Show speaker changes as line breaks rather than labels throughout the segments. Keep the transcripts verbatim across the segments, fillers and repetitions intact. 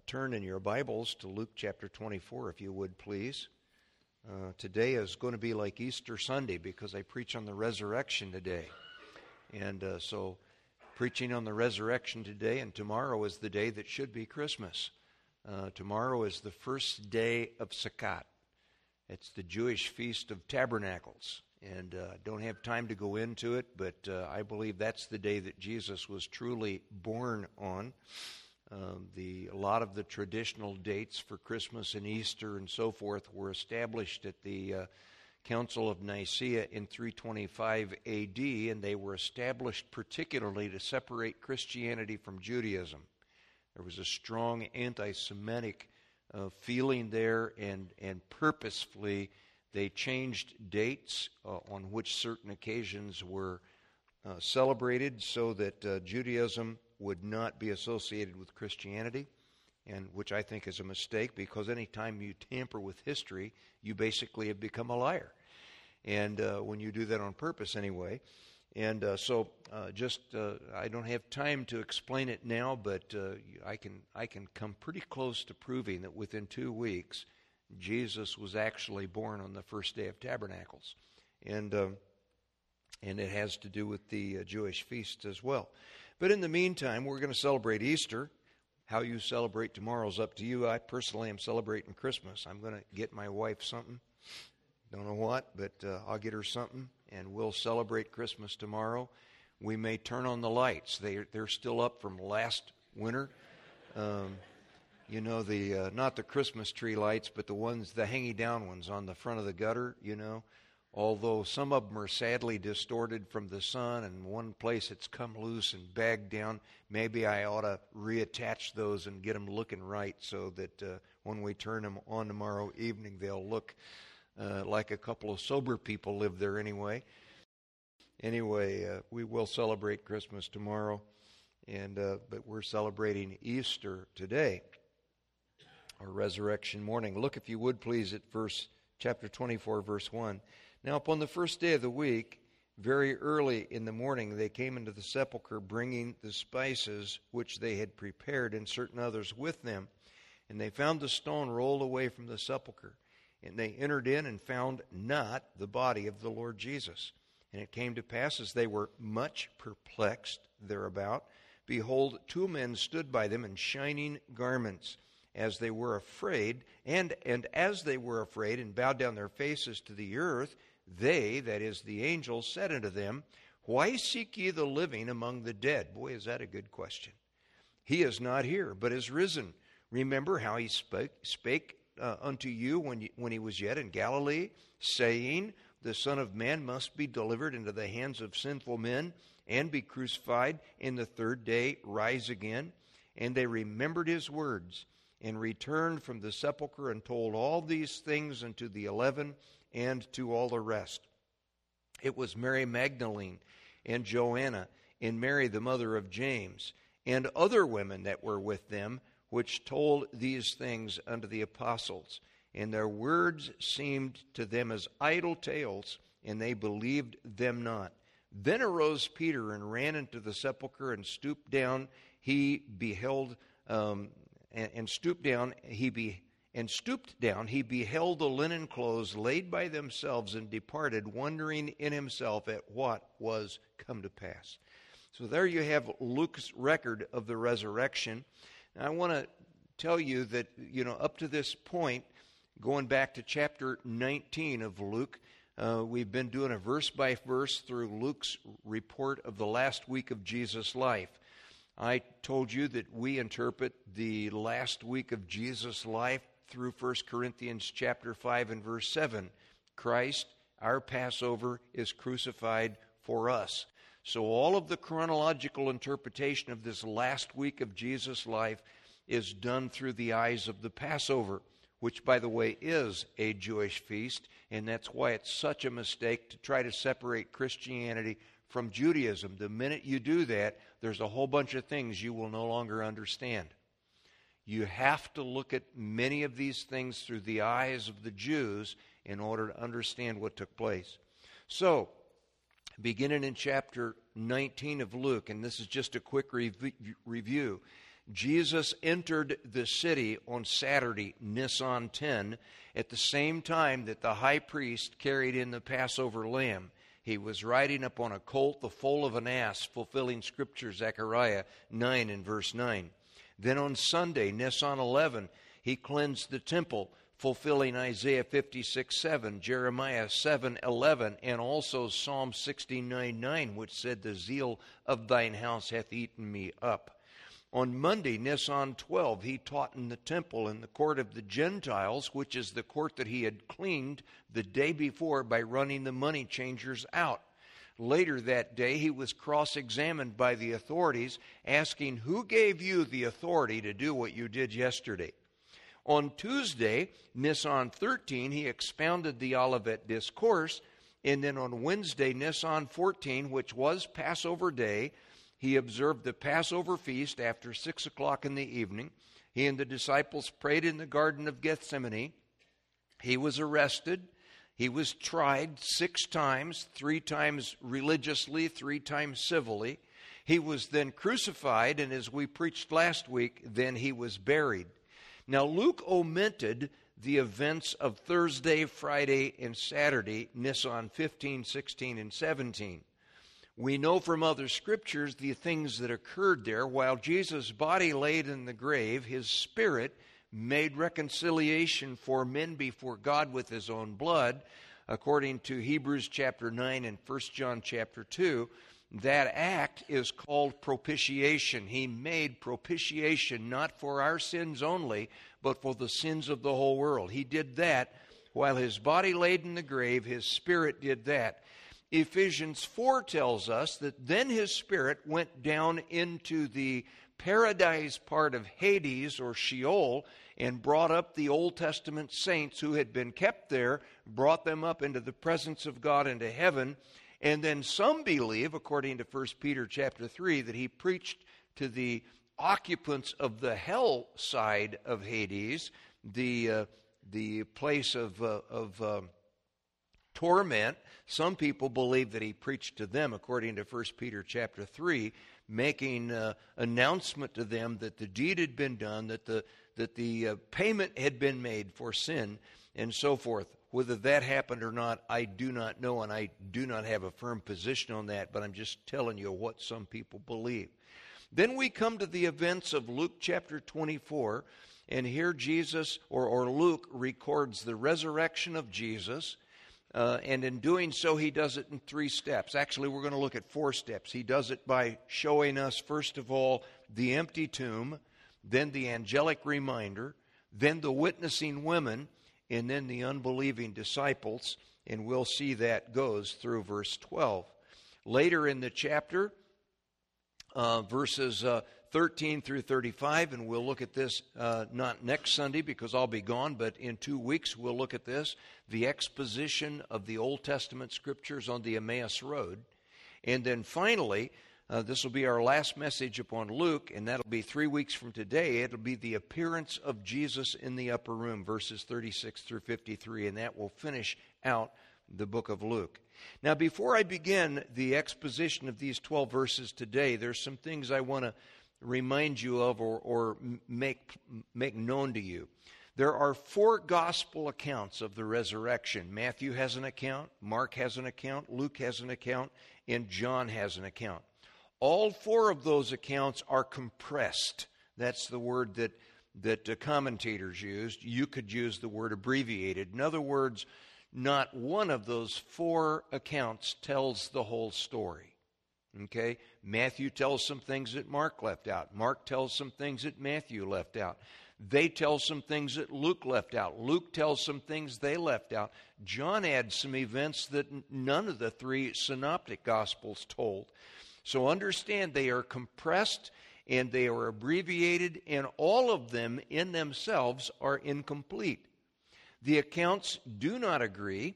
turn in your Bibles to Luke chapter twenty-four, if you would, please. Uh, today is going to be like Easter Sunday because I preach on the resurrection today. And uh, so preaching on the resurrection today, and tomorrow is the day that should be Christmas. Uh, tomorrow is the first day of Sukkot. It's the Jewish Feast of Tabernacles. And I uh, don't have time to go into it, but uh, I believe that's the day that Jesus was truly born on. Um, the a lot of the traditional dates for Christmas and Easter and so forth were established at the uh, Council of Nicaea in three twenty-five A D, and they were established particularly to separate Christianity from Judaism. There was a strong anti-Semitic uh, feeling there, and, and purposefully they changed dates uh, on which certain occasions were uh, celebrated so that uh, Judaism would not be associated with Christianity, and which I think is a mistake, because any time you tamper with history, you basically have become a liar. And uh, when you do that on purpose anyway. And uh, so uh, just, uh, I don't have time to explain it now, but uh, I can I can come pretty close to proving that within two weeks, Jesus was actually born on the first day of Tabernacles. And, uh, and it has to do with the uh, Jewish feasts as well. But in the meantime, we're going to celebrate Easter. How you celebrate tomorrow is up to you. I personally am celebrating Christmas. I'm going to get my wife something. Don't know what, but uh, I'll get her something, and we'll celebrate Christmas tomorrow. We may turn on the lights. They, they're still up from last winter. Um, you know, the uh, not the Christmas tree lights, but the ones, the hanging-down ones on the front of the gutter, you know. Although some of them are sadly distorted from the sun, and one place it's come loose and bagged down, maybe I ought to reattach those and get them looking right so that uh, when we turn them on tomorrow evening, they'll look uh, like a couple of sober people live there anyway. Anyway, uh, we will celebrate Christmas tomorrow, and uh, but we're celebrating Easter today, or resurrection morning. Look, if you would, please, at verse chapter twenty-four, verse one. Now, upon the first day of the week, very early in the morning, they came into the sepulchre, bringing the spices which they had prepared, and certain others with them. And they found the stone rolled away from the sepulchre. And they entered in and found not the body of the Lord Jesus. And it came to pass, as they were much perplexed thereabout, behold, two men stood by them in shining garments, as they were afraid, and, and as they were afraid and bowed down their faces to the earth, they, that is the angels, said unto them, Why seek ye the living among the dead? Boy, is that a good question. He is not here, but is risen. Remember how he spake, spake uh, unto you when, you when he was yet in Galilee, saying, The Son of Man must be delivered into the hands of sinful men, and be crucified, and the third day rise again. And they remembered his words, and returned from the sepulchre, and told all these things unto the eleven, and to all the rest. It was Mary Magdalene, and Joanna, and Mary the mother of James, and other women that were with them, which told these things unto the apostles. And their words seemed to them as idle tales, and they believed them not. Then arose Peter, and ran into the sepulchre, and stooped down. He beheld, um, and, and stooped down. He be. And stooped down, he beheld the linen clothes laid by themselves, and departed, wondering in himself at what was come to pass. So there you have Luke's record of the resurrection. Now I want to tell you that, you know, up to this point, going back to chapter nineteen of Luke, uh, we've been doing a verse by verse through Luke's report of the last week of Jesus' life. I told you that we interpret the last week of Jesus' life through First Corinthians chapter five and verse seven. Christ, our Passover, is crucified for us. So all of the chronological interpretation of this last week of Jesus' life is done through the eyes of the Passover, which, by the way, is a Jewish feast, and that's why it's such a mistake to try to separate Christianity from Judaism. The minute you do that, there's a whole bunch of things you will no longer understand. You have to look at many of these things through the eyes of the Jews in order to understand what took place. So, beginning in chapter nineteen of Luke, and this is just a quick rev- review. Jesus entered the city on Saturday, Nisan ten, at the same time that the high priest carried in the Passover lamb. He was riding up on a colt, the foal of an ass, fulfilling Scripture, Zechariah nine and verse nine. Then on Sunday, Nisan eleven, he cleansed the temple, fulfilling Isaiah fifty-six seven, Jeremiah seven eleven, and also Psalm sixty-nine nine, which said, "The zeal of thine house hath eaten me up." On Monday, Nisan twelve, he taught in the temple in the court of the Gentiles, which is the court that he had cleaned the day before by running the money changers out. Later that day, he was cross-examined by the authorities, asking, "Who gave you the authority to do what you did yesterday?" On Tuesday, Nisan thirteen, he expounded the Olivet Discourse, and then on Wednesday, Nisan fourteen, which was Passover Day, he observed the Passover feast after six o'clock in the evening. He and the disciples prayed in the Garden of Gethsemane. He was arrested. He was tried six times, three times religiously, three times civilly. He was then crucified, and as we preached last week, then he was buried. Now, Luke omitted the events of Thursday, Friday, and Saturday, Nisan fifteen, sixteen, and seventeen. We know from other scriptures the things that occurred there. While Jesus' body laid in the grave, his spirit made reconciliation for men before God with his own blood, according to Hebrews chapter nine and First John chapter two. That act is called propitiation. He made propitiation not for our sins only, but for the sins of the whole world. He did that while his body laid in the grave, his spirit did that. Ephesians four tells us that then his spirit went down into the paradise part of Hades or Sheol and brought up the Old Testament saints who had been kept there, brought them up into the presence of God into heaven. And then some believe, according to First Peter chapter three, that he preached to the occupants of the hell side of Hades, the uh, the place of uh, of uh, torment. Some people believe that he preached to them, according to First Peter chapter three, making uh, announcement to them that the deed had been done, that the that the uh, payment had been made for sin, and so forth. Whether that happened or not, I do not know, and I do not have a firm position on that, but I'm just telling you what some people believe. Then we come to the events of Luke chapter twenty-four, and here Jesus, or, or Luke, records the resurrection of Jesus. Uh, and in doing so, he does it in three steps. Actually, we're going to look at four steps. He does it by showing us, first of all, the empty tomb, then the angelic reminder, then the witnessing women, and then the unbelieving disciples. And we'll see that goes through verse twelve. Later in the chapter, uh, verses uh, thirteen through thirty-five, and we'll look at this uh, not next Sunday because I'll be gone, but in two weeks we'll look at this, the exposition of the Old Testament scriptures on the Emmaus Road. And then finally, uh, this will be our last message upon Luke, and that'll be three weeks from today. It'll be the appearance of Jesus in the upper room, verses thirty-six through fifty-three, and that will finish out the book of Luke. Now, before I begin the exposition of these twelve verses today, there's some things I want to remind you of or, or make, make known to you. There are four gospel accounts of the resurrection. Matthew has an account, Mark has an account, Luke has an account, and John has an account. All four of those accounts are compressed. That's the word that, that uh, commentators used. You could use the word abbreviated. In other words, not one of those four accounts tells the whole story. Okay? Matthew tells some things that Mark left out. Mark tells some things that Matthew left out. They tell some things that Luke left out. Luke tells some things they left out. John adds some events that none of the three synoptic gospels told. So understand they are compressed and they are abbreviated, and all of them in themselves are incomplete. The accounts do not agree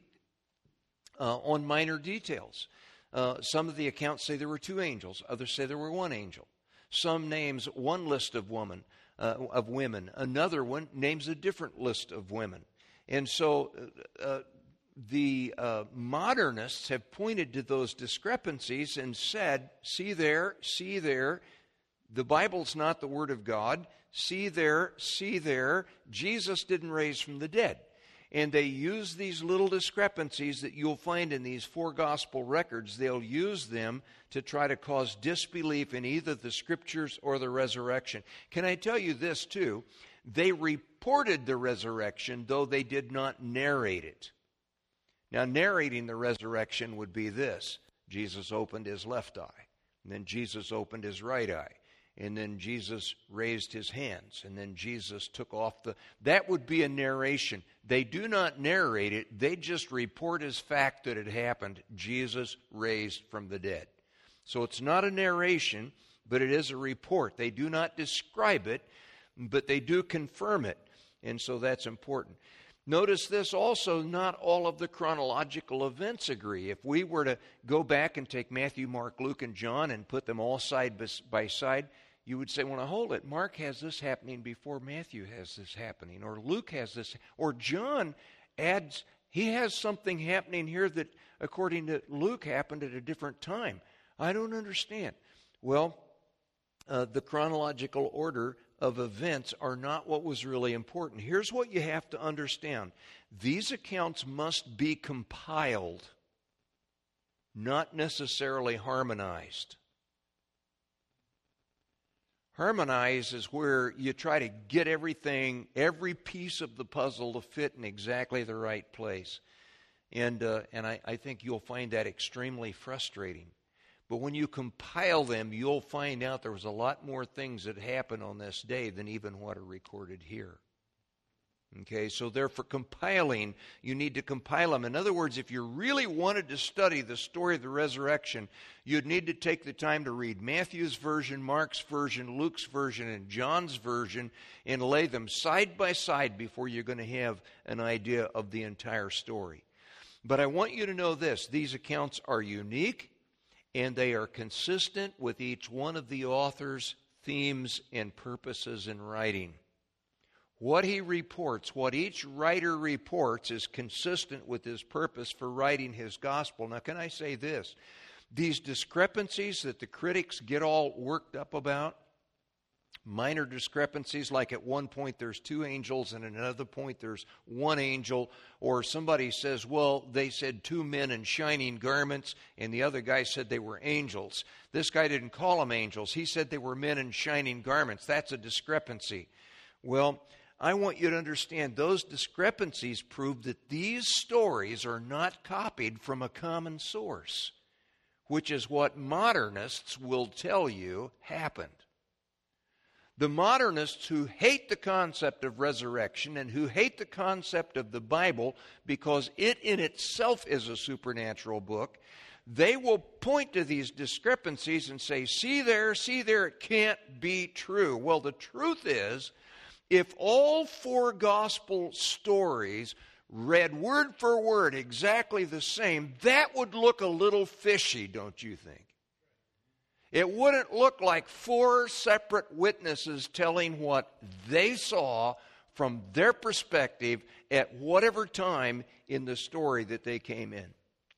uh, on minor details. Uh, some of the accounts say there were two angels. Others say there were one angel. Some names one list of women, uh, of women. Another one names a different list of women. And so uh, the uh, modernists have pointed to those discrepancies and said, see there, see there, The Bible's not the Word of God. See there, see there, Jesus didn't raise from the dead. And they use these little discrepancies that you'll find in these four gospel records. They'll use them to try to cause disbelief in either the Scriptures or the resurrection. Can I tell you this too? They reported the resurrection, though they did not narrate it. Now, narrating the resurrection would be this. Jesus opened his left eye, and then Jesus opened his right eye. And then Jesus raised his hands, and then Jesus took off the... That would be a narration. They do not narrate it. They just report as fact that it happened. Jesus raised from the dead. So it's not a narration, but it is a report. They do not describe it, but they do confirm it. And so that's important. Notice this also, not all of the chronological events agree. If we were to go back and take Matthew, Mark, Luke, and John and put them all side by side, you would say, well, now hold it. Mark has this happening before Matthew has this happening, or Luke has this, or John adds, he has something happening here that, according to Luke, happened at a different time. I don't understand. Well, uh, the chronological order of events are not what was really important. Here's what you have to understand. These accounts must be compiled, not necessarily harmonized. Harmonize is where you try to get everything, every piece of the puzzle to fit in exactly the right place. And, uh, and I, I think you'll find that extremely frustrating. But when you compile them, you'll find out there was a lot more things that happened on this day than even what are recorded here. Okay, so therefore compiling, you need to compile them. In other words, if you really wanted to study the story of the resurrection, you'd need to take the time to read Matthew's version, Mark's version, Luke's version, and John's version, and lay them side by side before you're going to have an idea of the entire story. But I want you to know this, these accounts are unique, and they are consistent with each one of the author's themes and purposes in writing. What he reports, what each writer reports, is consistent with his purpose for writing his gospel. Now, can I say this? These discrepancies that the critics get all worked up about, minor discrepancies, like at one point there's two angels and at another point there's one angel, or somebody says, well, they said two men in shining garments, and the other guy said they were angels. This guy didn't call them angels. He said they were men in shining garments. That's a discrepancy. Well, I want you to understand those discrepancies prove that these stories are not copied from a common source, which is what modernists will tell you happened. The modernists who hate the concept of resurrection and who hate the concept of the Bible because it in itself is a supernatural book, they will point to these discrepancies and say, see there, see there, it can't be true. Well, the truth is, if all four gospel stories read word for word exactly the same, that would look a little fishy, don't you think? It wouldn't look like four separate witnesses telling what they saw from their perspective at whatever time in the story that they came in.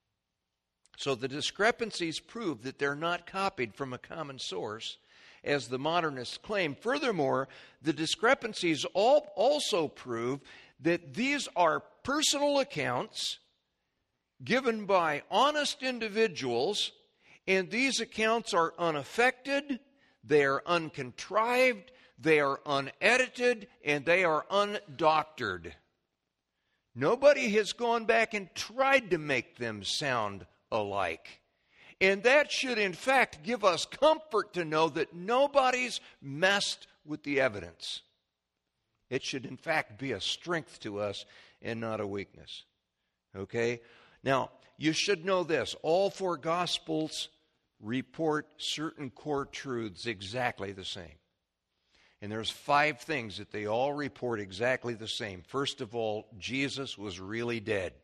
So the discrepancies prove that they're not copied from a common source, as the modernists claim. Furthermore, the discrepancies all also prove that these are personal accounts given by honest individuals, and these accounts are unaffected, they are uncontrived, they are unedited, and they are undoctored. Nobody has gone back and tried to make them sound alike. And that should, in fact, give us comfort to know that nobody's messed with the evidence. It should, in fact, be a strength to us and not a weakness. Okay? Now, you should know this. All four Gospels report certain core truths exactly the same. And there's five things that they all report exactly the same. First of all, Jesus was really dead.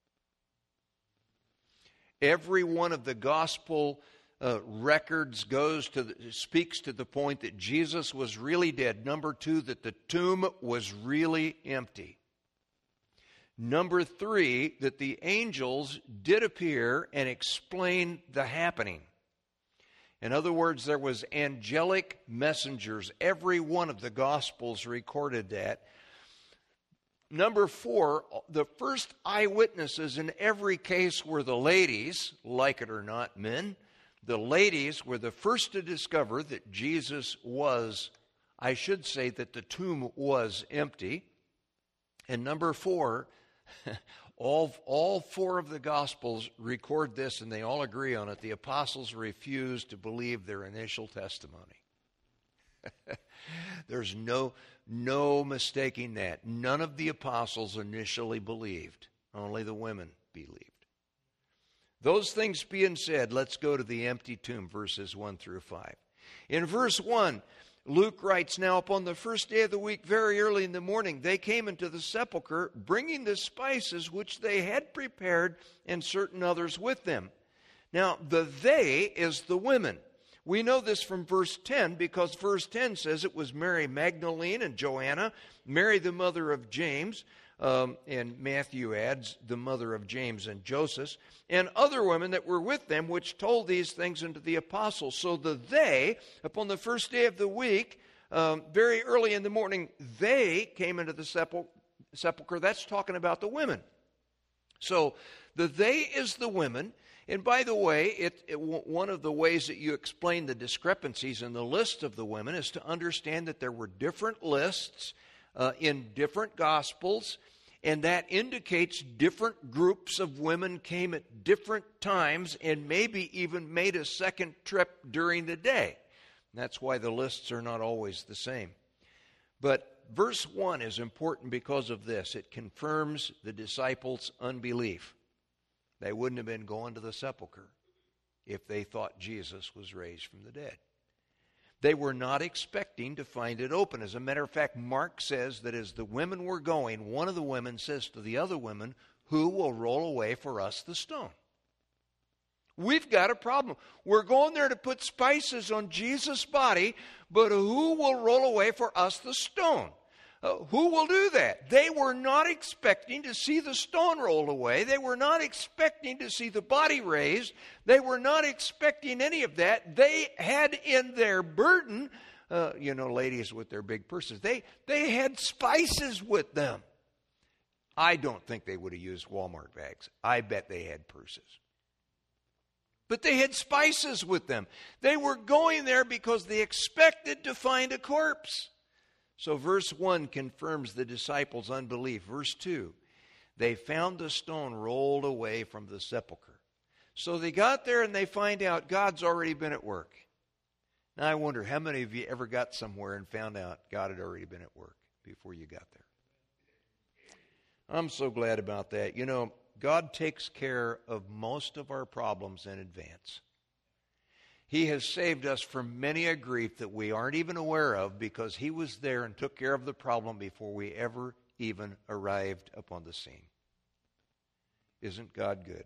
Every one of the gospel uh, records goes to the, speaks to the point that Jesus was really dead. Number two, that the tomb was really empty. Number three, that the angels did appear and explain the happening. In other words, there was angelic messengers. Every one of the Gospels recorded that. Number four, the first eyewitnesses in every case were the ladies, like it or not, men. The ladies were the first to discover that Jesus was, I should say that the tomb was empty. And number four, all, all four of the Gospels record this, and they all agree on it. The apostles refused to believe their initial testimony. There's no, no mistaking that. None of the apostles initially believed. Only the women believed. Those things being said, let's go to the empty tomb, verses one through five. In verse one, Luke writes, "Now upon the first day of the week, very early in the morning, they came into the sepulchre, bringing the spices which they had prepared, and certain others with them." Now, the they is the women. We know this from verse ten because verse ten says it was Mary Magdalene and Joanna, Mary the mother of James, um, and Matthew adds the mother of James and Joseph, and other women that were with them, which told these things unto the apostles. So the they, upon the first day of the week, um, very early in the morning, they came into the sepul- sepulchre. That's talking about the women. So the they is the women. And by the way, it, it, one of the ways that you explain the discrepancies in the list of the women is to understand that there were different lists uh, in different Gospels, and that indicates different groups of women came at different times and maybe even made a second trip during the day. That's why the lists are not always the same. But verse one is important because of this. It confirms the disciples' unbelief. They wouldn't have been going to the sepulchre if they thought Jesus was raised from the dead. They were not expecting to find it open. As a matter of fact, Mark says that as the women were going, one of the women says to the other women, "Who will roll away for us the stone?" We've got a problem. We're going there to put spices on Jesus' body, but who will roll away for us the stone? Uh, who will do that? They were not expecting to see the stone rolled away. They were not expecting to see the body raised. They were not expecting any of that. They had in their burden, uh, you know, ladies with their big purses, they, they had spices with them. I don't think they would have used Walmart bags. I bet they had purses. But they had spices with them. They were going there because they expected to find a corpse. So verse one confirms the disciples' unbelief. Verse two, they found the stone rolled away from the sepulchre. So they got there and they find out God's already been at work. Now I wonder, how many of you ever got somewhere and found out God had already been at work before you got there? I'm so glad about that. You know, God takes care of most of our problems in advance. He has saved us from many a grief that we aren't even aware of because He was there and took care of the problem before we ever even arrived upon the scene. Isn't God good?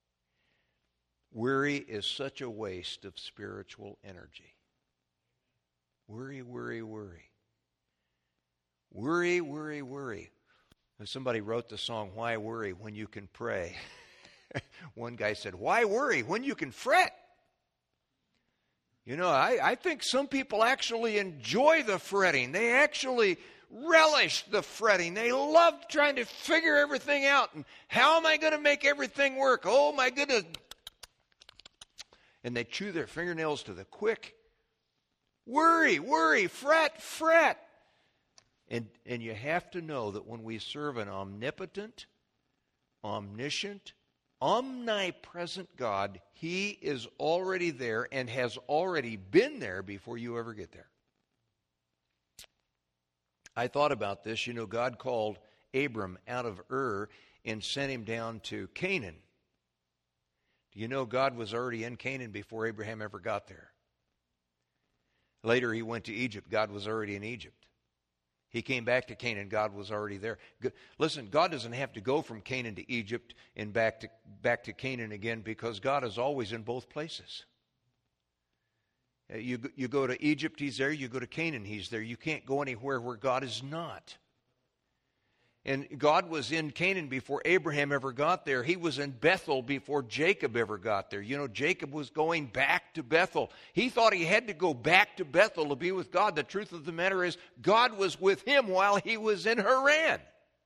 Worry is such a waste of spiritual energy. Worry, worry, worry. Worry, worry, worry. Somebody wrote the song, "Why Worry When You Can Pray?" One guy said, "Why worry when you can fret?" You know, I, I think some people actually enjoy the fretting. They actually relish the fretting. They love trying to figure everything out. And how am I going to make everything work? Oh, my goodness. And they chew their fingernails to the quick. Worry, worry, fret, fret. And, and you have to know that when we serve an omnipotent, omniscient, omnipresent God, He is already there and has already been there before you ever get there. I thought about this. You know, God called Abram out of Ur and sent him down to Canaan. Do you know God was already in Canaan before Abraham ever got there? Later he went to Egypt. God was already in Egypt. He came back to Canaan. God was already there. Listen, God doesn't have to go from Canaan to Egypt and back to back to Canaan again because God is always in both places. You, you go to Egypt, He's there. You go to Canaan, He's there. You can't go anywhere where God is not. And God was in Canaan before Abraham ever got there. He was in Bethel before Jacob ever got there. You know, Jacob was going back to Bethel. He thought he had to go back to Bethel to be with God. The truth of the matter is, God was with him while he was in Haran.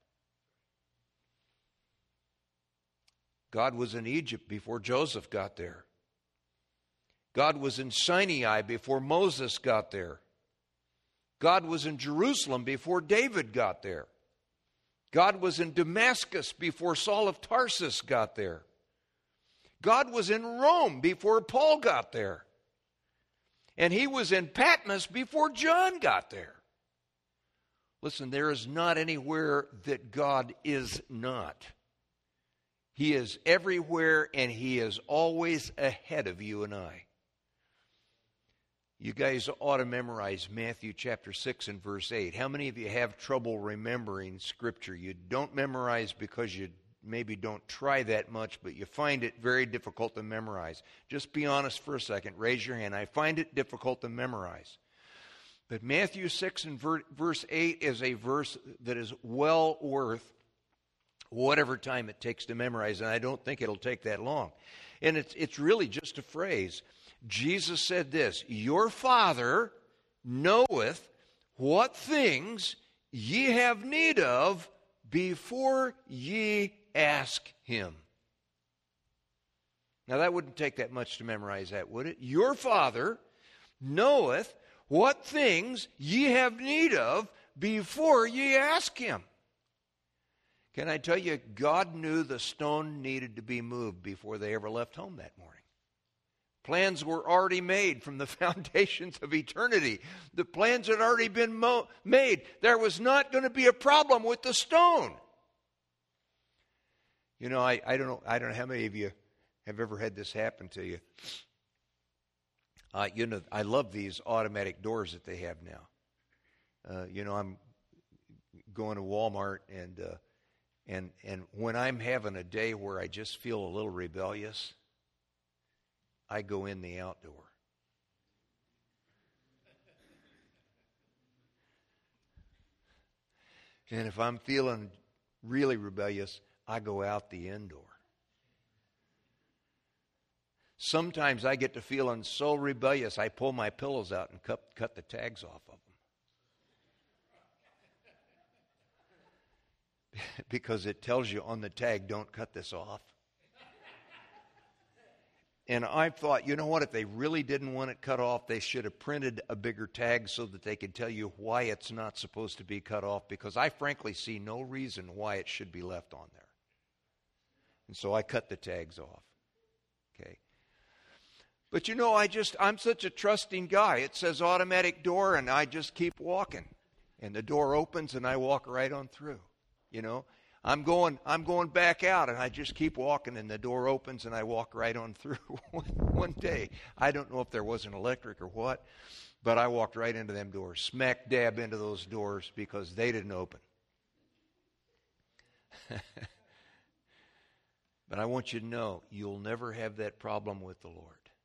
God was in Egypt before Joseph got there. God was in Sinai before Moses got there. God was in Jerusalem before David got there. God was in Damascus before Saul of Tarsus got there. God was in Rome before Paul got there. And he was in Patmos before John got there. Listen, there is not anywhere that God is not. He is everywhere, and he is always ahead of you and I. You guys ought to memorize Matthew chapter six and verse eight. How many of you have trouble remembering Scripture? You don't memorize because you maybe don't try that much, but you find it very difficult to memorize. Just be honest for a second. Raise your hand. I find it difficult to memorize. But Matthew six and ver- verse eight is a verse that is well worth whatever time it takes to memorize, and I don't think it'll take that long. And it's it's really just a phrase. Jesus said this, "Your Father knoweth what things ye have need of before ye ask him." Now that wouldn't take that much to memorize that, would it? Your Father knoweth what things ye have need of before ye ask him. Can I tell you, God knew the stone needed to be moved before they ever left home that morning. Plans were already made from the foundations of eternity. The plans had already been mo- made. There was not going to be a problem with the stone. You know, I, I don't know. I don't know how many of you have ever had this happen to you. Uh, you know, I love these automatic doors that they have now. Uh, you know, I'm going to Walmart, and uh, and and when I'm having a day where I just feel a little rebellious, I go in the outdoor. And if I'm feeling really rebellious, I go out the indoor. Sometimes I get to feeling so rebellious, I pull my pillows out and cut, cut the tags off of them. Because it tells you on the tag, don't cut this off. And I thought, you know what, if they really didn't want it cut off, they should have printed a bigger tag so that they could tell you why it's not supposed to be cut off, because I frankly see no reason why it should be left on there. And so I cut the tags off. Okay. But you know, I just, I'm such a trusting guy. It says automatic door, and I just keep walking. And the door opens, and I walk right on through, you know. I'm going I'm going back out, and I just keep walking, and the door opens, and I walk right on through. One day, I don't know if there was an electric or what, but I walked right into them doors, smack dab into those doors, because they didn't open. But I want you to know, you'll never have that problem with the Lord.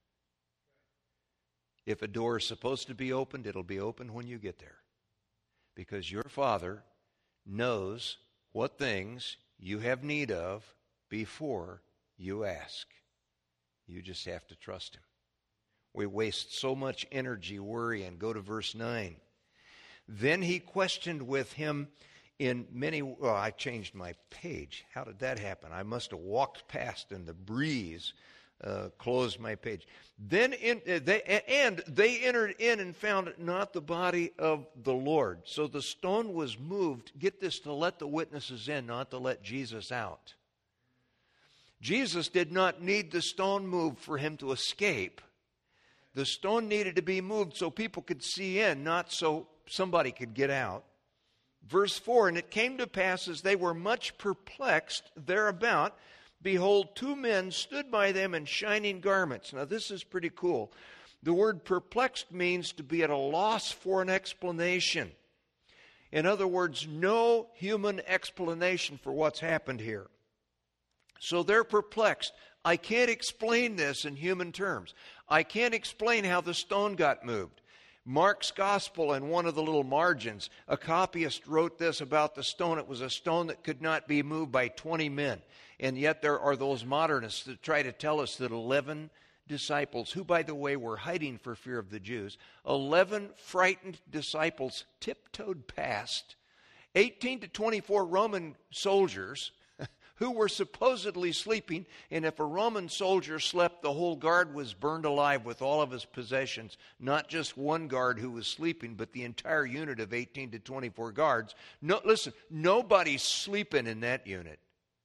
If a door is supposed to be opened, it'll be opened when you get there. Because your Father knows what things you have need of before you ask. You just have to trust him. We waste so much energy worrying. Go to verse nine. Then he questioned with him in many... Well, I changed my page. How did that happen? I must have walked past and the breeze uh, closed my page. Then in, uh, they, and they entered in and found not the body of the Lord. So the stone was moved, get this, to let the witnesses in, not to let Jesus out. Jesus did not need the stone moved for him to escape. The stone needed to be moved so people could see in, not so somebody could get out. Verse four, and it came to pass as they were much perplexed thereabout, behold, two men stood by them in shining garments. Now, this is pretty cool. The word perplexed means to be at a loss for an explanation. In other words, no human explanation for what's happened here. So they're perplexed. I can't explain this in human terms. I can't explain how the stone got moved. Mark's gospel, in one of the little margins, a copyist wrote this about the stone. It was a stone that could not be moved by twenty men. And yet there are those modernists that try to tell us that eleven disciples, who, by the way, were hiding for fear of the Jews, eleven frightened disciples tiptoed past eighteen to twenty-four Roman soldiers who were supposedly sleeping, and if a Roman soldier slept, the whole guard was burned alive with all of his possessions. Not just one guard who was sleeping, but the entire unit of eighteen to twenty-four guards. No, listen, nobody's sleeping in that unit.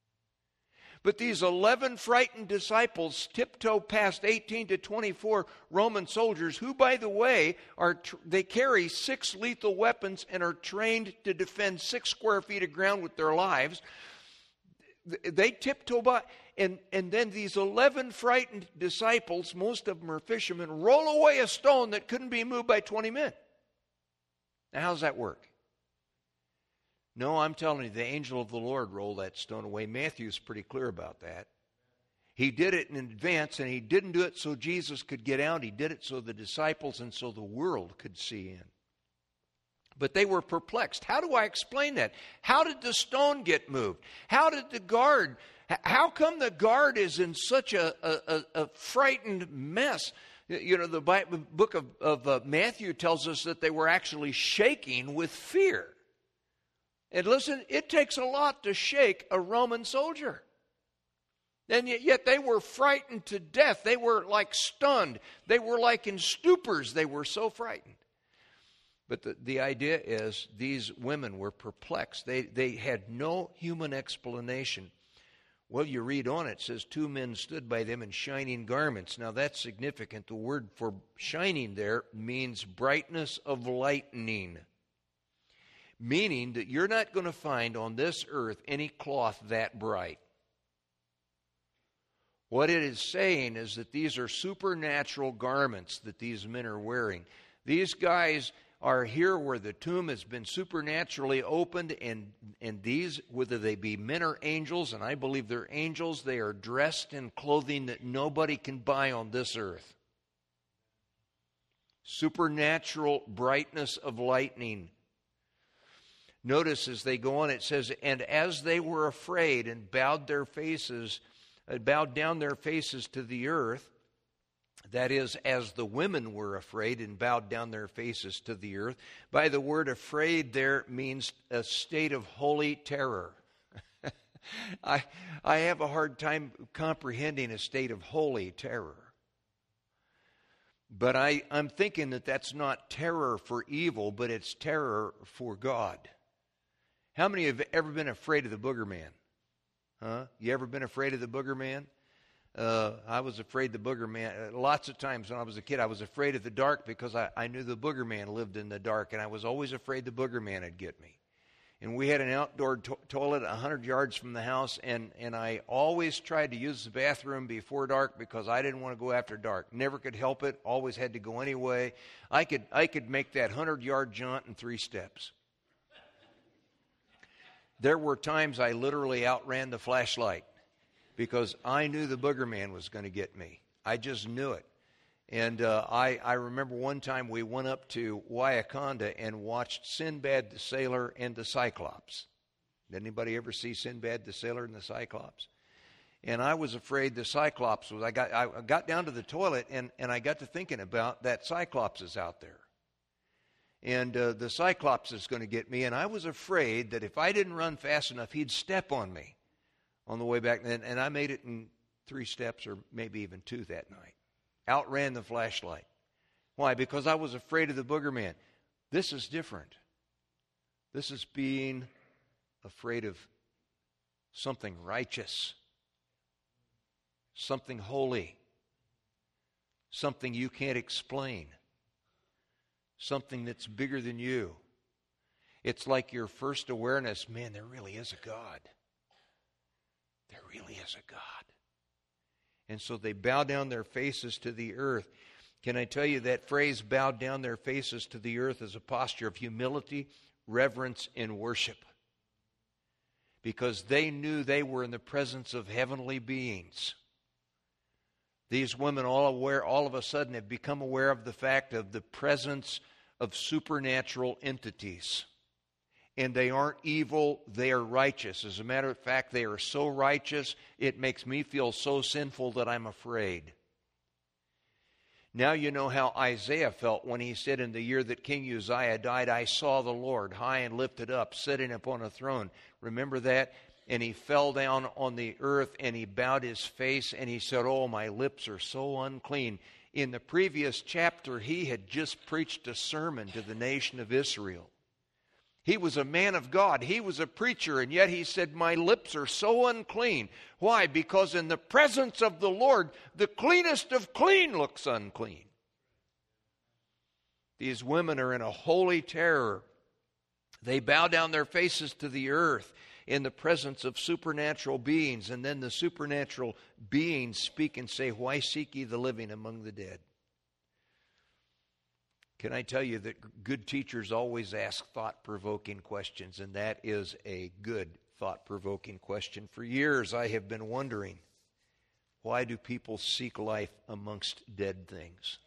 But these eleven frightened disciples tiptoe past eighteen to twenty-four Roman soldiers, who, by the way, are tr- they carry six lethal weapons and are trained to defend six square feet of ground with their lives. They tiptoe by, and, and then these eleven frightened disciples, most of them are fishermen, roll away a stone that couldn't be moved by twenty men. Now, how does that work? No, I'm telling you, the angel of the Lord rolled that stone away. Matthew's pretty clear about that. He did it in advance, and he didn't do it so Jesus could get out. He did it so the disciples and so the world could see in. But they were perplexed. How do I explain that? How did the stone get moved? How did the guard, how come the guard is in such a, a, a frightened mess? You know, the Bible, book of, of uh, Matthew tells us that they were actually shaking with fear. And listen, it takes a lot to shake a Roman soldier. And yet, yet they were frightened to death. They were like stunned. They were like in stupors. They were so frightened. But the, the idea is these women were perplexed. They, they had no human explanation. Well, you read on, it says two men stood by them in shining garments. Now that's significant. The word for shining there means brightness of lightning. Meaning that you're not going to find on this earth any cloth that bright. What it is saying is that these are supernatural garments that these men are wearing. These guys are here where the tomb has been supernaturally opened, and, and these, whether they be men or angels, and I believe they're angels, they are dressed in clothing that nobody can buy on this earth. Supernatural brightness of lightning. Notice as they go on, it says, and as they were afraid and bowed their faces, uh, bowed down their faces to the earth, that is, as the women were afraid and bowed down their faces to the earth. By the word afraid there means a state of holy terror. I, I have a hard time comprehending a state of holy terror. But I, I'm thinking that that's not terror for evil, but it's terror for God. How many have ever been afraid of the booger man? Huh? You ever been afraid of the booger man? Uh, I was afraid the booger man. Uh, lots of times when I was a kid, I was afraid of the dark because I, I knew the booger man lived in the dark, and I was always afraid the booger man would get me. And we had an outdoor to- toilet one hundred yards from the house, and, and I always tried to use the bathroom before dark because I didn't want to go after dark. Never could help it. Always had to go anyway. I could I could make that hundred-yard jaunt in three steps. There were times I literally outran the flashlight because I knew the booger man was going to get me. I just knew it. And uh, I, I remember one time we went up to Waiaconda and watched Sinbad the Sailor and the Cyclops. Did anybody ever see Sinbad the Sailor and the Cyclops? And I was afraid the Cyclops was, I got I got down to the toilet and, and I got to thinking about that Cyclops is out there. And uh, the Cyclops is going to get me, and I was afraid that if I didn't run fast enough, he'd step on me on the way back. And, and I made it in three steps or maybe even two that night. Outran the flashlight. Why? Because I was afraid of the booger man. This is different. This is being afraid of something righteous, something holy, something you can't explain, something that's bigger than you. It's like your first awareness, man, there really is a God. There really is a God. And so they bow down their faces to the earth. Can I tell you that phrase, bowed down their faces to the earth, is a posture of humility, reverence, and worship. Because they knew they were in the presence of heavenly beings. These women all aware, all of a sudden have become aware of the fact of the presence of supernatural entities. And they aren't evil, they are righteous. As a matter of fact, they are so righteous, it makes me feel so sinful that I'm afraid. Now you know how Isaiah felt when he said, in the year that King Uzziah died, I saw the Lord high and lifted up, sitting upon a throne. Remember that? And he fell down on the earth and he bowed his face and he said, oh, my lips are so unclean. In the previous chapter, he had just preached a sermon to the nation of Israel. He was a man of God. He was a preacher, and yet he said, my lips are so unclean. Why? Because in the presence of the Lord, the cleanest of clean looks unclean. These women are in a holy terror. They bow down their faces to the earth in the presence of supernatural beings, and then the supernatural beings speak and say, why seek ye the living among the dead? Can I tell you that good teachers always ask thought-provoking questions, and that is a good thought-provoking question. For years I have been wondering, why do people seek life amongst dead things?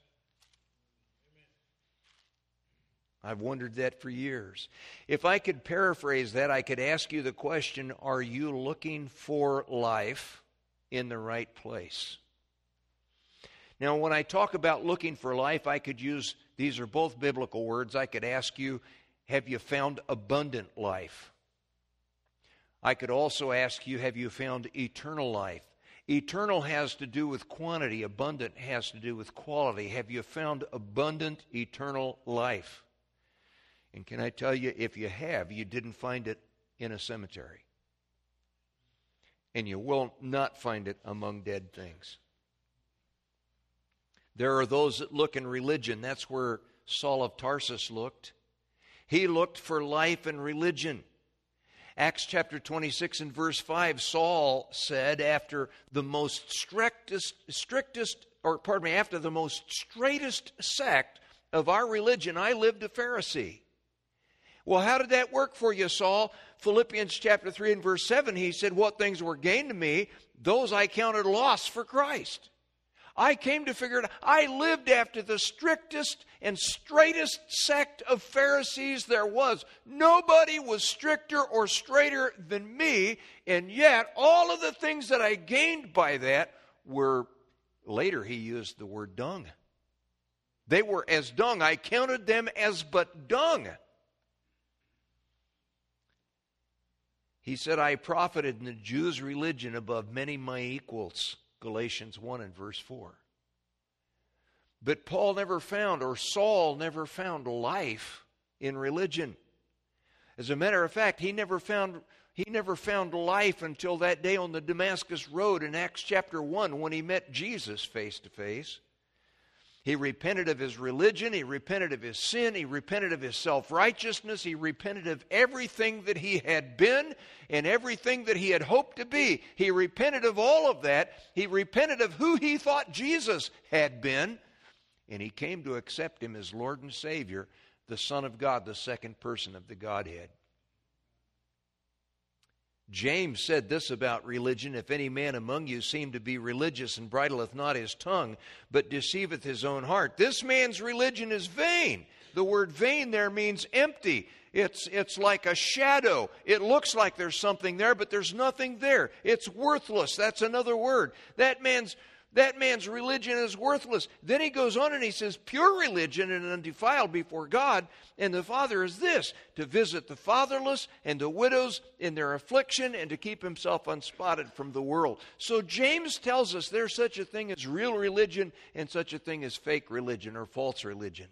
I've wondered that for years. If I could paraphrase that, I could ask you the question, are you looking for life in the right place? Now, when I talk about looking for life, I could use, these are both biblical words. I could ask you, have you found abundant life? I could also ask you, have you found eternal life? Eternal has to do with quantity. Abundant has to do with quality. Have you found abundant eternal life? And can I tell you, if you have, you didn't find it in a cemetery. And you will not find it among dead things. There are those that look in religion. That's where Saul of Tarsus looked. He looked for life in religion. Acts chapter twenty-six and verse five, Saul said, after the most strictest, strictest, or pardon me, after the most straightest sect of our religion, I lived a Pharisee. Well, how did that work for you, Saul? Philippians chapter three and verse seven, he said, what things were gained to me, those I counted loss for Christ. I came to figure it out. I lived after the strictest and straightest sect of Pharisees there was. Nobody was stricter or straighter than me, and yet all of the things that I gained by that were, later he used the word dung. They were as dung. I counted them as but dung. He said, I profited in the Jews' religion above many my equals. Galatians one and verse four. But Paul never found, or Saul never found life in religion. As a matter of fact, he never found he never found life until that day on the Damascus Road in Acts chapter one when he met Jesus face to face. He repented of his religion, he repented of his sin, he repented of his self-righteousness, he repented of everything that he had been and everything that he had hoped to be. He repented of all of that. He repented of who he thought Jesus had been, and he came to accept him as Lord and Savior, the Son of God, the second person of the Godhead. James said this about religion, if any man among you seem to be religious and bridleth not his tongue, but deceiveth his own heart, this man's religion is vain. The word vain there means empty. It's, it's like a shadow. It looks like there's something there, but there's nothing there. It's worthless. That's another word. That man's That man's religion is worthless. Then he goes on and he says, pure religion and undefiled before God and the Father is this, to visit the fatherless and the widows in their affliction and to keep himself unspotted from the world. So James tells us there's such a thing as real religion and such a thing as fake religion or false religion.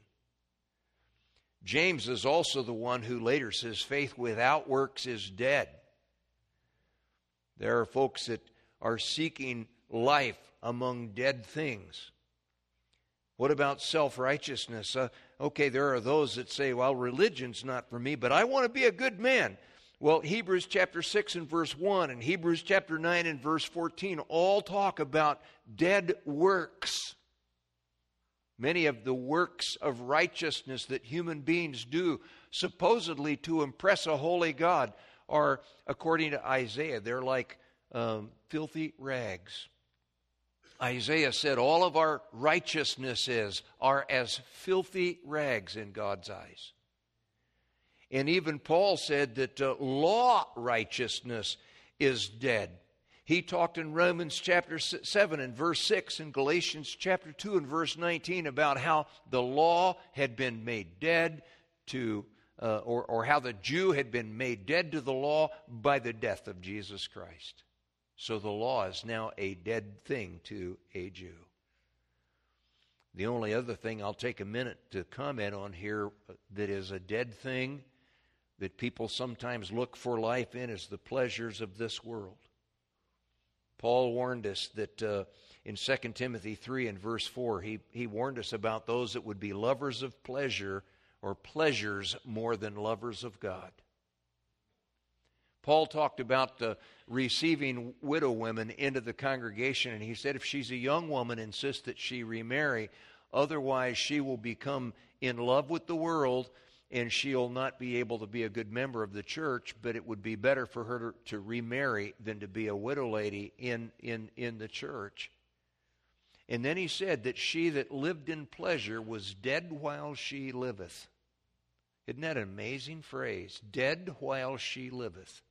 James is also the one who later says faith without works is dead. There are folks that are seeking life among dead things. What about self-righteousness? Uh, okay, there are those that say, well, religion's not for me, but I want to be a good man. Well, Hebrews chapter six and verse one and Hebrews chapter nine and verse fourteen all talk about dead works. Many of the works of righteousness that human beings do, supposedly to impress a holy God, are, according to Isaiah, they're like um, filthy rags. Isaiah said all of our righteousnesses are as filthy rags in God's eyes. And even Paul said that uh, law righteousness is dead. He talked in Romans chapter seven and verse six and Galatians chapter two and verse nineteen about how the law had been made dead to, uh, or, or how the Jew had been made dead to the law by the death of Jesus Christ. So the law is now a dead thing to a Jew. The only other thing I'll take a minute to comment on here that is a dead thing that people sometimes look for life in is the pleasures of this world. Paul warned us that uh, in Second Timothy three and verse four, he, he warned us about those that would be lovers of pleasure or pleasures more than lovers of God. Paul talked about uh, receiving widow women into the congregation, and he said if she's a young woman, insist that she remarry. Otherwise, she will become in love with the world, and she'll not be able to be a good member of the church, but it would be better for her to, to remarry than to be a widow lady in, in, in the church. And then he said that she that lived in pleasure was dead while she liveth. Isn't that an amazing phrase? Dead while she liveth.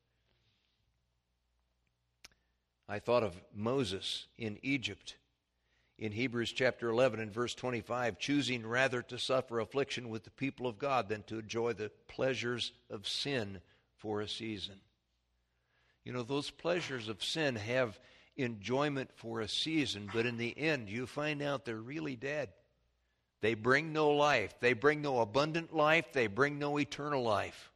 I thought of Moses in Egypt. In Hebrews chapter eleven and verse twenty-five, choosing rather to suffer affliction with the people of God than to enjoy the pleasures of sin for a season. You know, those pleasures of sin have enjoyment for a season, but in the end you find out they're really dead. They bring no life. They bring no abundant life. They bring no eternal life.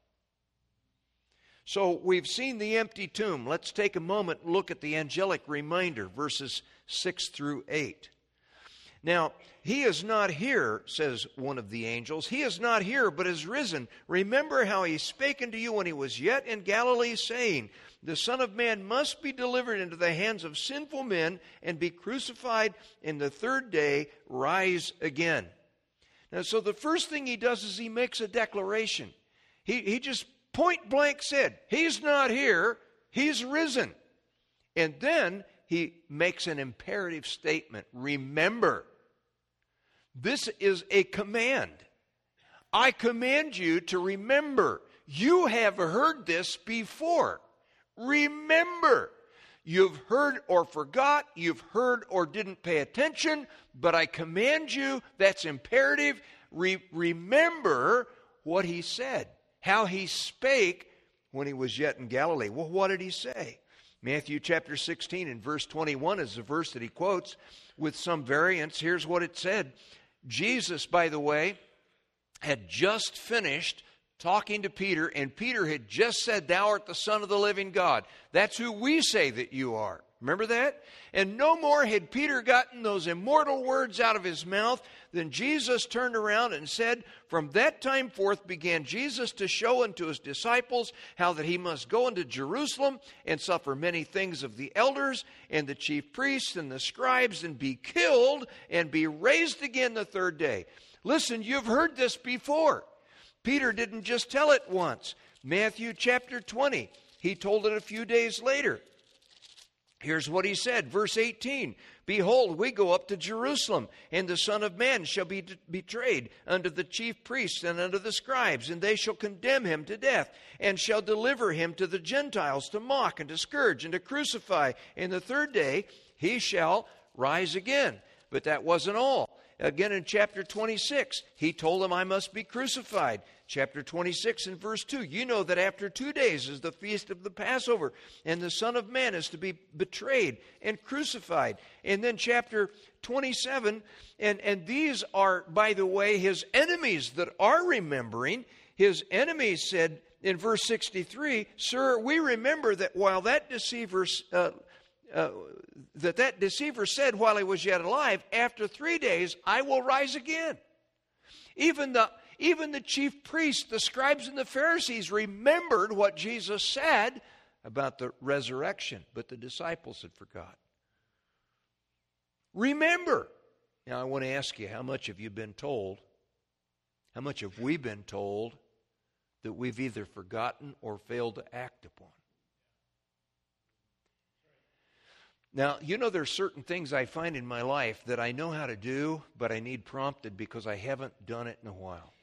So we've seen the empty tomb. Let's take a moment and look at the angelic reminder, verses six through eight. Now, he is not here, says one of the angels. He is not here, but is risen. Remember how he spake unto you when he was yet in Galilee, saying, the Son of Man must be delivered into the hands of sinful men and be crucified, and the third day rise again. Now, so the first thing he does is he makes a declaration. He, he just point blank said, he's not here, he's risen. And then he makes an imperative statement. Remember, this is a command. I command you to remember. You have heard this before. Remember. You've heard or forgot, you've heard or didn't pay attention, but I command you, that's imperative. Re- remember what he said, how he spake when he was yet in Galilee. Well, what did he say? Matthew chapter sixteen and verse twenty-one is the verse that he quotes with some variants. Here's what it said. Jesus, by the way, had just finished talking to Peter, and Peter had just said, thou art the Son of the living God. That's who we say that you are. Remember that? And no more had Peter gotten those immortal words out of his mouth than Jesus turned around and said, from that time forth began Jesus to show unto his disciples how that he must go into Jerusalem and suffer many things of the elders and the chief priests and the scribes and be killed and be raised again the third day. Listen, you've heard this before. Peter didn't just tell it once. Matthew chapter twenty, he told it a few days later. Here's what he said, verse eighteen. Behold, we go up to Jerusalem, and the Son of Man shall be betrayed unto the chief priests and unto the scribes, and they shall condemn him to death, and shall deliver him to the Gentiles to mock and to scourge and to crucify. And the third day he shall rise again. But that wasn't all. Again in chapter twenty-six, he told them, I must be crucified. Chapter twenty-six and verse two, you know that after two days is the feast of the Passover, and the Son of Man is to be betrayed and crucified. And then chapter twenty-seven, and, and these are, by the way, his enemies that are remembering. His enemies said in verse sixty-three, Sir, we remember that while that deceiver... Uh, Uh, that that deceiver said while he was yet alive, after three days I will rise again. Even the, even the chief priests, the scribes and the Pharisees remembered what Jesus said about the resurrection, but the disciples had forgot. Remember. Now I want to ask you, how much have you been told, how much have we been told that we've either forgotten or failed to act upon? Now, you know, there's certain things I find in my life that I know how to do, but I need prompted because I haven't done it in a while.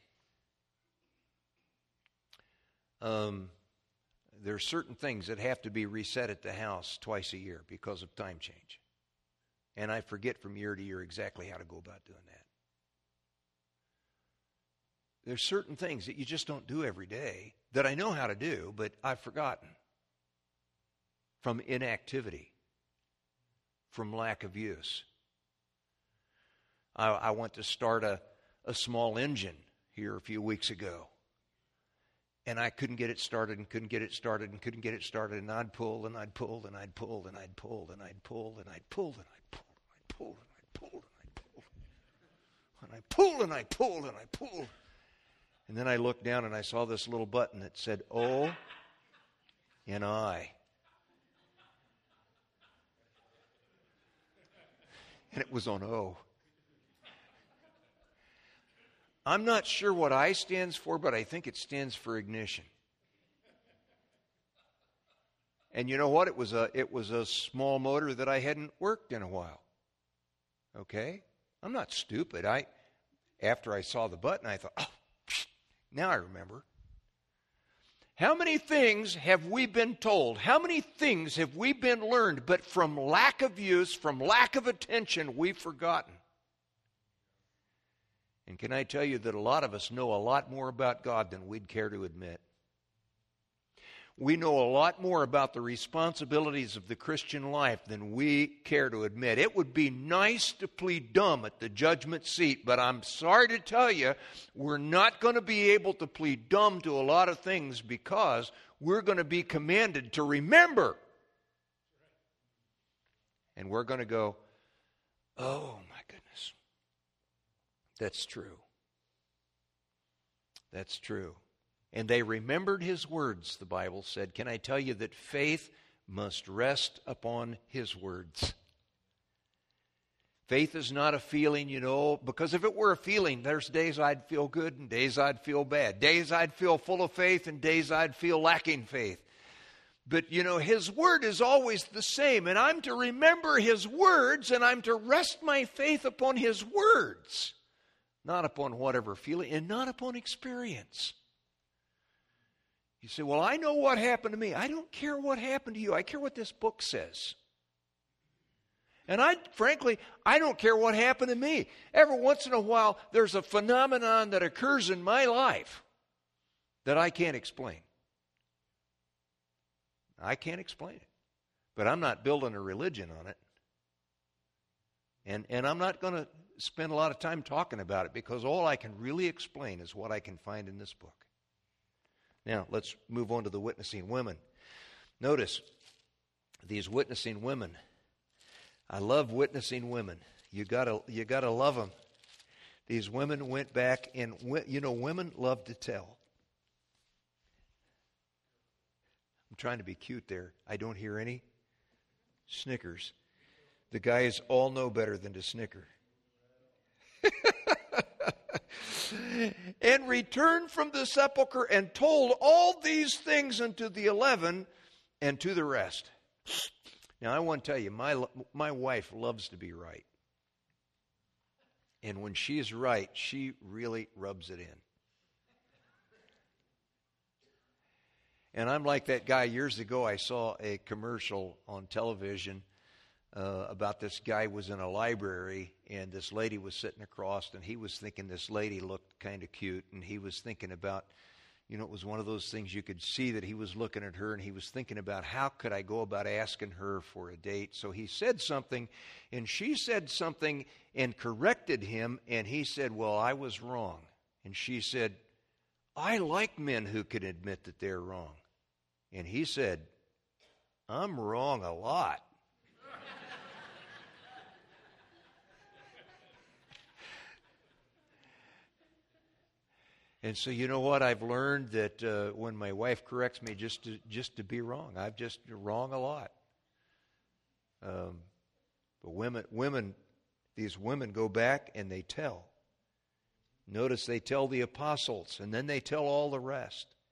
Um, there are certain things that have to be reset at the house twice a year because of time change. And I forget from year to year exactly how to go about doing that. There's certain things that you just don't do every day that I know how to do, but I've forgotten from inactivity, from lack of use. I, I went to start a, a small engine here a few weeks ago, and I couldn't get it started and couldn't get it started and couldn't get it started, and I'd pull and I'd pull and I'd pull and I'd pull and I'd pull and I'd pull and I'd pull and I'd pull and I'd pull and I'd pull and I'd pull and I pulled and I pulled. And then I looked down and I saw this little button that said O and I. And it was on O. I'm not sure what I stands for, but I think it stands for ignition. And you know what? It was a it was a small motor that I hadn't worked in a while. Okay? I'm not stupid. I after I saw the button, I thought, oh, now I remember. How many things have we been told? How many things have we been learned, but from lack of use, from lack of attention, we've forgotten? And can I tell you that a lot of us know a lot more about God than we'd care to admit? We know a lot more about the responsibilities of the Christian life than we care to admit. It would be nice to plead dumb at the judgment seat, but I'm sorry to tell you, we're not going to be able to plead dumb to a lot of things because we're going to be commanded to remember. And we're going to go, oh my goodness, that's true. That's true. And they remembered his words, the Bible said. Can I tell you that faith must rest upon his words? Faith is not a feeling, you know, because if it were a feeling, there's days I'd feel good and days I'd feel bad. Days I'd feel full of faith and days I'd feel lacking faith. But, you know, his word is always the same, and I'm to remember his words, and I'm to rest my faith upon his words, not upon whatever feeling, and not upon experience. You say, well, I know what happened to me. I don't care what happened to you. I care what this book says. And I, frankly, I don't care what happened to me. Every once in a while, there's a phenomenon that occurs in my life that I can't explain. I can't explain it. But I'm not building a religion on it. And, and I'm not going to spend a lot of time talking about it because all I can really explain is what I can find in this book. Now, let's move on to the witnessing women. Notice these witnessing women. I love witnessing women. You gotta, you gotta love them. These women went back, and you know, women love to tell. I'm trying to be cute there. I don't hear any snickers. The guys all know better than to snicker. And returned from the sepulchre and told all these things unto the eleven and to the rest. Now, I want to tell you, my my wife loves to be right. And when she is right, she really rubs it in. And I'm like that guy years ago. I saw a commercial on television uh, about this guy was in a library and this lady was sitting across, and he was thinking this lady looked kind of cute, and he was thinking about, you know, it was one of those things you could see that he was looking at her, and he was thinking about how could I go about asking her for a date. So he said something, and she said something and corrected him, and he said, well, I was wrong. And she said, I like men who can admit that they're wrong. And he said, I'm wrong a lot. And so, you know what? I've learned that uh, when my wife corrects me, just to, just to be wrong. I've just wrong a lot. Um, but women, women, these women go back and they tell. Notice they tell the apostles, and then they tell all the rest.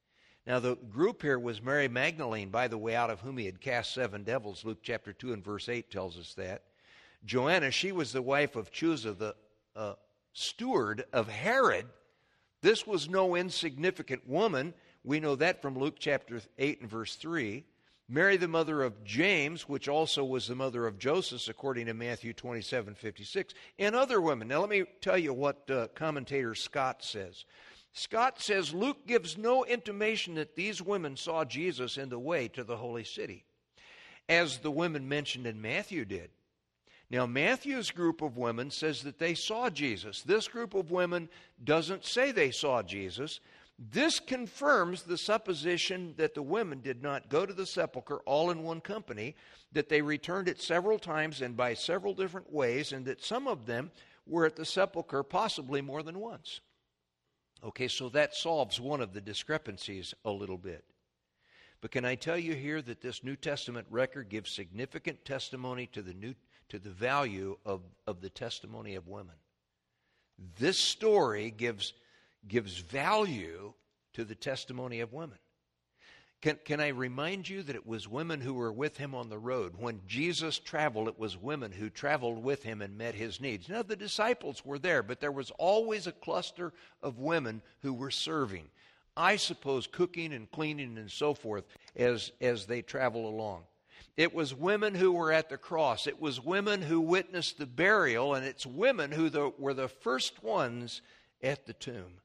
Now, the group here was Mary Magdalene, by the way, out of whom he had cast seven devils. Luke chapter two and verse eight tells us that. Joanna, she was the wife of Chuza, the uh, steward of Herod. This was no insignificant woman. We know that from Luke chapter eight and verse three. Mary, the mother of James, which also was the mother of Joseph, according to Matthew twenty-seven fifty-six, and other women. Now, let me tell you what uh, commentator Scott says. Scott says Luke gives no intimation that these women saw Jesus in the way to the holy city, as the women mentioned in Matthew did. Now, Matthew's group of women says that they saw Jesus. This group of women doesn't say they saw Jesus. This confirms the supposition that the women did not go to the sepulchre all in one company, that they returned it several times and by several different ways, and that some of them were at the sepulchre possibly more than once. Okay, so that solves one of the discrepancies a little bit. But can I tell you here that this New Testament record gives significant testimony to the new to the value of, of the testimony of women. This story gives gives value to the testimony of women. Can, can I remind you that it was women who were with him on the road? When Jesus traveled, it was women who traveled with him and met his needs. Now, the disciples were there, but there was always a cluster of women who were serving. I suppose cooking and cleaning and so forth as, as they travel along. It was women who were at the cross. It was women who witnessed the burial, and it's women who the, were the first ones at the tomb.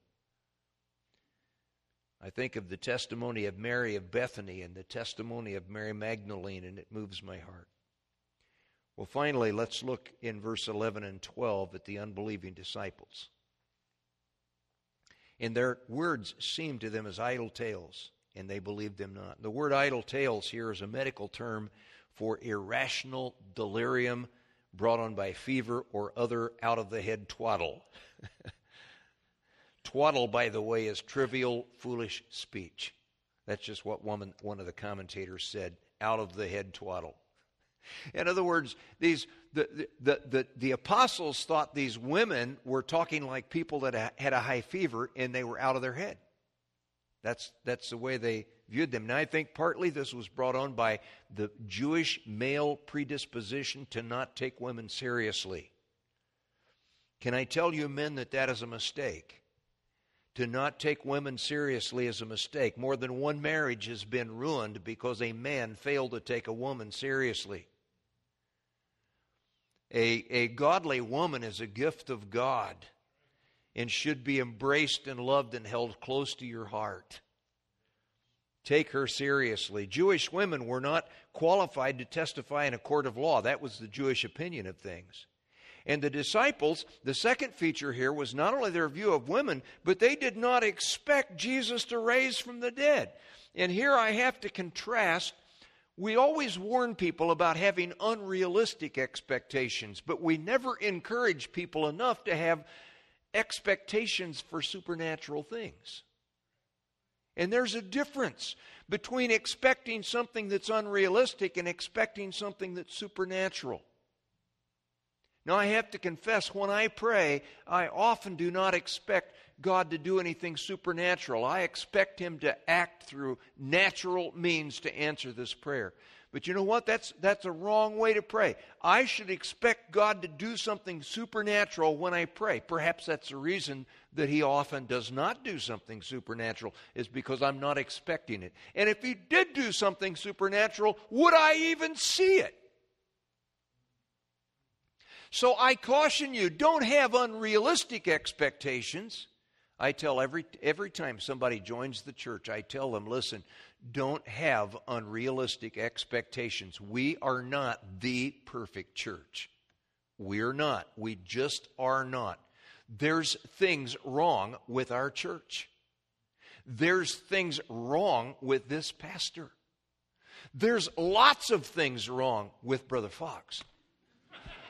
I think of the testimony of Mary of Bethany and the testimony of Mary Magdalene, and it moves my heart. Well, finally, let's look in verse eleven and twelve at the unbelieving disciples. And their words seemed to them as idle tales, and they believed them not. The word idle tales here is a medical term for irrational delirium brought on by fever or other out-of-the-head twaddle. Twaddle, by the way, is trivial, foolish speech. That's just what one, one of the commentators said, out-of-the-head twaddle. In other words, these the, the, the, the apostles thought these women were talking like people that had a high fever and they were out of their head. That's, that's the way they viewed them. Now, I think partly this was brought on by the Jewish male predisposition to not take women seriously. Can I tell you, men, that that is a mistake? To not take women seriously is a mistake. More than one marriage has been ruined because a man failed to take a woman seriously. A, a godly woman is a gift of God and should be embraced and loved and held close to your heart. Take her seriously. Jewish women were not qualified to testify in a court of law. That was the Jewish opinion of things. And the disciples, the second feature here was not only their view of women, but they did not expect Jesus to raise from the dead. And here I have to contrast. We always warn people about having unrealistic expectations, but we never encourage people enough to have expectations for supernatural things. And there's a difference between expecting something that's unrealistic and expecting something that's supernatural. Now, I have to confess, when I pray, I often do not expect God to do anything supernatural. I expect Him to act through natural means to answer this prayer. But you know what? That's, that's a wrong way to pray. I should expect God to do something supernatural when I pray. Perhaps that's the reason that He often does not do something supernatural, is because I'm not expecting it. And if He did do something supernatural, would I even see it? So I caution you, don't have unrealistic expectations. I tell every every time somebody joins the church, I tell them, listen, don't have unrealistic expectations. We are not the perfect church. We're not. We just are not. There's things wrong with our church. There's things wrong with this pastor. There's lots of things wrong with Brother Fox.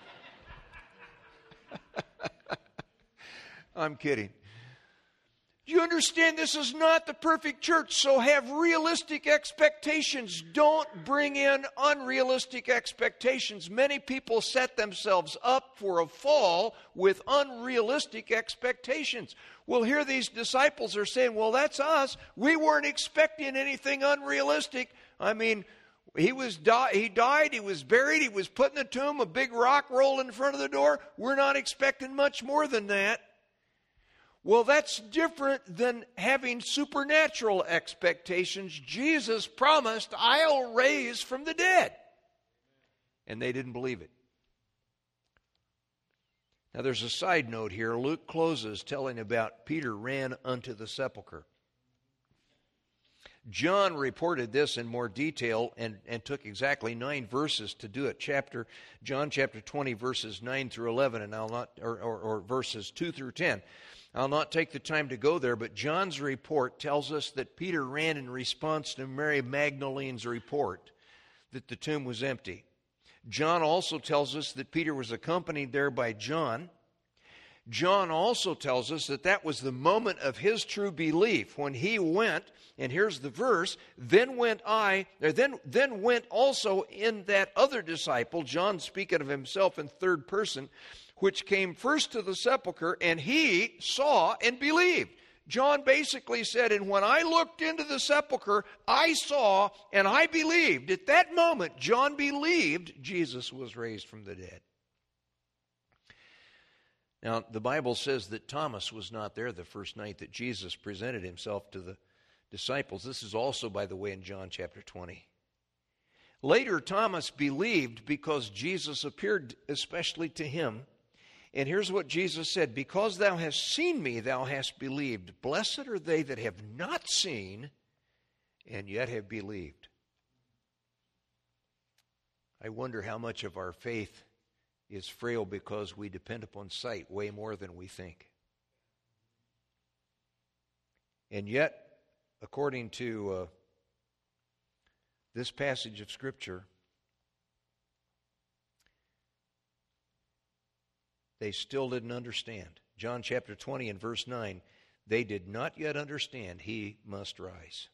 I'm kidding. Do you understand this is not the perfect church? So have realistic expectations. Don't bring in unrealistic expectations. Many people set themselves up for a fall with unrealistic expectations. Well, here these disciples are saying, well, that's us. We weren't expecting anything unrealistic. I mean, he was di- he died, he was buried, he was put in the tomb, a big rock rolled in front of the door. We're not expecting much more than that. Well, that's different than having supernatural expectations. Jesus promised, I'll raise from the dead. And they didn't believe it. Now, there's a side note here. Luke closes telling about Peter ran unto the sepulchre. John reported this in more detail and, and took exactly nine verses to do it. Chapter John chapter twenty, verses nine through eleven, and I'll not or, or, or verses two through ten. I'll not take the time to go there, but John's report tells us that Peter ran in response to Mary Magdalene's report that the tomb was empty. John also tells us that Peter was accompanied there by John. John also tells us that that was the moment of his true belief when he went, and here's the verse, then went I, or then, then went also in that other disciple, John speaking of himself in third person, which came first to the sepulchre, and he saw and believed. John basically said, and when I looked into the sepulchre, I saw and I believed. At that moment, John believed Jesus was raised from the dead. Now, the Bible says that Thomas was not there the first night that Jesus presented himself to the disciples. This is also, by the way, in John chapter twenty. Later, Thomas believed because Jesus appeared especially to him. And here's what Jesus said, because thou hast seen me, thou hast believed. Blessed are they that have not seen and yet have believed. I wonder how much of our faith is frail because we depend upon sight way more than we think. And yet, according to uh, this passage of Scripture, they still didn't understand. John chapter twenty and verse nine, they did not yet understand he must rise.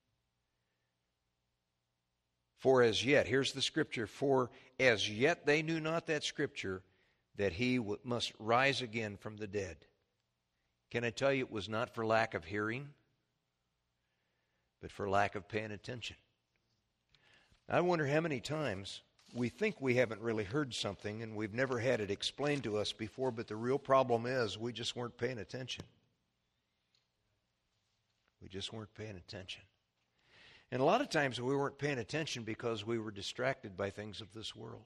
For as yet, here's the Scripture, for as yet they knew not that Scripture, that he w- must rise again from the dead. Can I tell you it was not for lack of hearing, but for lack of paying attention. I wonder how many times we think we haven't really heard something and we've never had it explained to us before, but the real problem is we just weren't paying attention. We just weren't paying attention. And a lot of times we weren't paying attention because we were distracted by things of this world.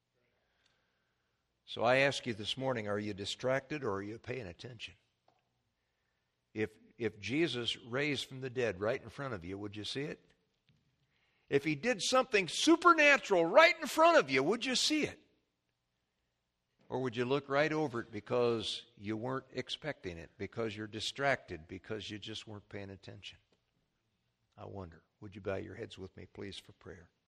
So I ask you this morning, are you distracted or are you paying attention? If if Jesus raised from the dead right in front of you, would you see it? If he did something supernatural right in front of you, would you see it? Or would you look right over it because you weren't expecting it, because you're distracted, because you just weren't paying attention? I wonder. Would you bow your heads with me, please, for prayer?